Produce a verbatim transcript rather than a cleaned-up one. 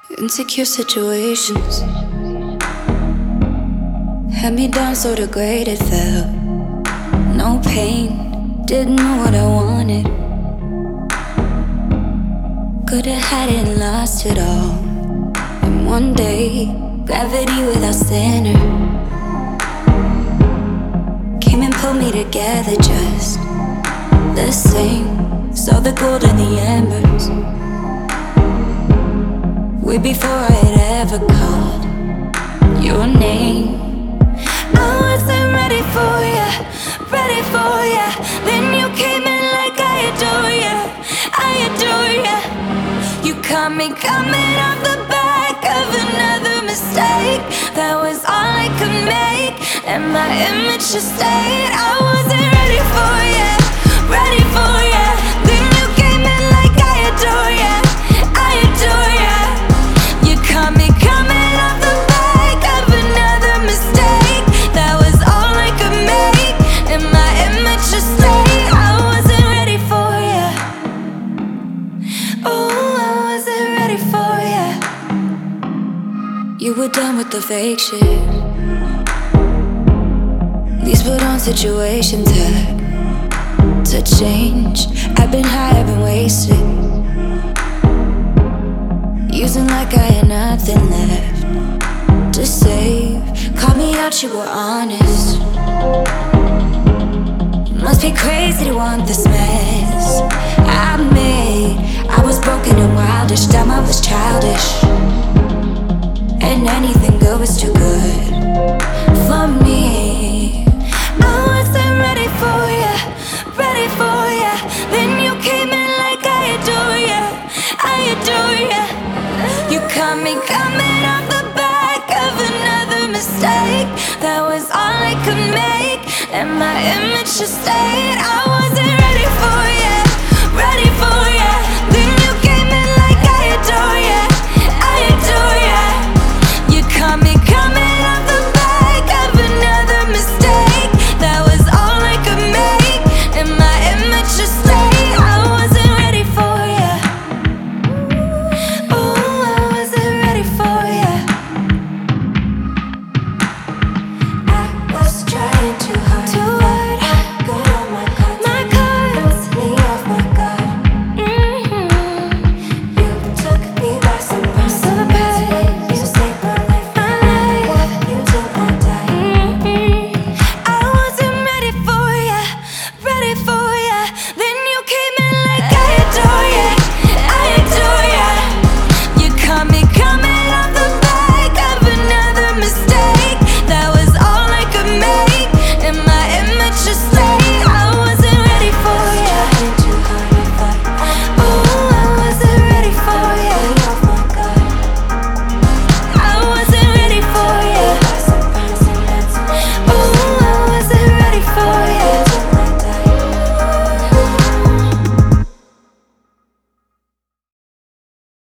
Insecure situations had me down so degraded, felt no pain, didn't know what I wanted. Could've had it and lost it all. And one day, gravity without center came and pulled me together just the same. Saw the gold in the embers way before I had ever called your name. I wasn't ready for ya, ready for ya. Then you came in like I adore ya, I adore ya. You caught me coming off the back of another mistake. That was all I could make, and my image just stayed. I wasn't ready for ya, ready for ya. Then you came in like I adore ya, I adore ya. You caught me coming off the back of another mistake. That was all I could make, and my image just stayed. I wasn't ready for ya. Oh, I wasn't ready for ya. You were done with the fake shit. These put on situations had to change. I've been high, I've been wasted, using like I had nothing left to save. Called me out, you were honest. Must be crazy to want this mess I made. I was broken and wildish, dumb, I was childish, and anything good was too good for me. I wasn't ready for ya, ready for ya. Then you came in like I adore ya, I adore ya. You caught me coming off the back of another mistake. That was all I could make, and my image just stayed. I wasn't ready for ya, ready for